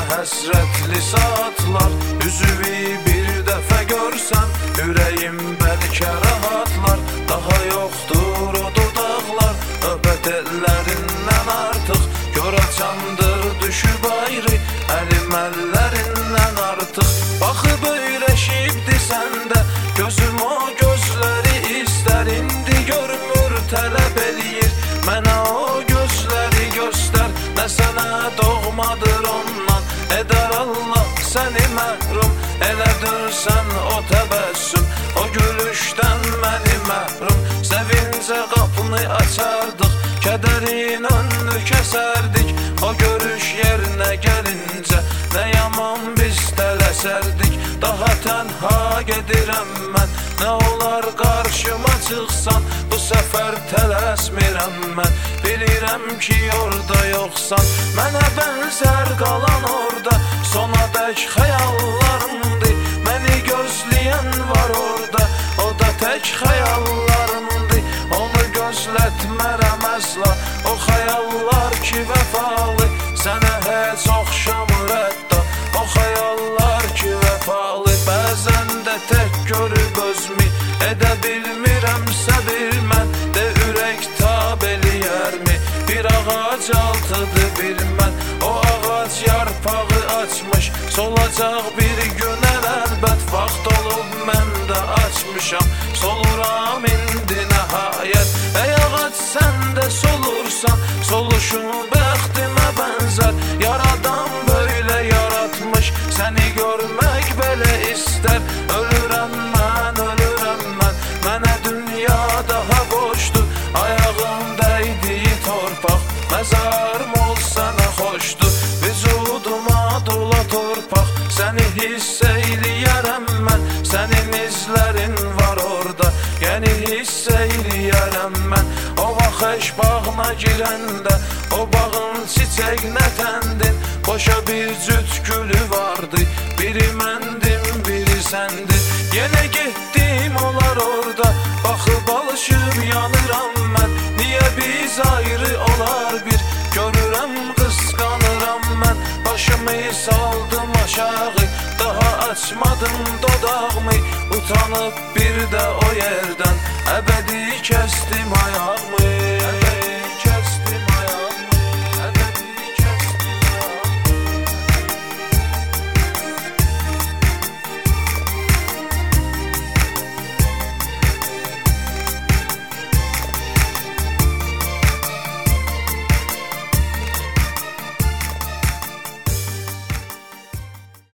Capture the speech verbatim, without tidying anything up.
həsrətli saatlar. Üzüvi bir dəfə görsəm, ürəyim bəlkə rahatlar. Daha yoxdur o dodaqlar, öpət ellərindən artıq. Yoracandır düşüb ayrı, əlim əllərindən artıq. Baxıb öyrəşibdi səndə, gözüm o gözləri istər. İndi görmür, tələb eləyir, mənə o gözləri göstər. Nə sənə doğmadır ondan, edər Allah səni məhrum. Elədir sən o təbəssüm, o gülüşdən məni məhrum. Sevincə qapını açardıq, kədərin önünü kəsərdik. O görüş yerinə gəlincə, nə yaman biz tələsərdik. Daha tənha gedirəm mən, nə olar qarşıma çıxsan. Bu səfər tələsmirəm mən, bilirəm ki orada yoxsan. Mənə bənzər qalan orada, sona dək xəyallarımdır. Məni gözləyən var orada, o da tək xəyallarımdır. Onu gözlətmərəm əsla, o xəyallar ki vəfalı. Sənə heç oxşamır hətta, o xəyallar ki vəfalı. Bəzən də tək görüb özümü, edə bilmirəm səbir mən. De ürək tab eləyərmi, bir ağac altıdır bilmən. O ağac yarpağı açmış, solacaq bir gün əlbət. Vaxt olub mən də açmışam, soluram indi nəhayət. Ey ağac sən də solursan, soluşun bəxtimə bənzər. Yaradan böyle yaratmış, səni görmək belə istər. Ölürəm mən, ölürəm mən, mənə dünya daha boşdur. Ayağım dəydiyi torpaq, məzarım ol sənə xoşdur. Vücuduma dola torpaq, səni hiss eyləyərəm mən. Sənin izlərin var orada, yəni hiss eyləyərəm mən. O vaxt eş bağına girəndə, o bağın çiçəginə təndin. Boşa bir cüt gülü vardı, biri məndim, biri səndin. Yenə getdim olar orada, baxıb alışıb yanıram mən. Niyə biz ayrı olar bir, görürəm qısqanıram mən. Başımı saldım aşağı, daha açmadım dodağımı. Utanıb bir də o yerdən, əbədi kəstim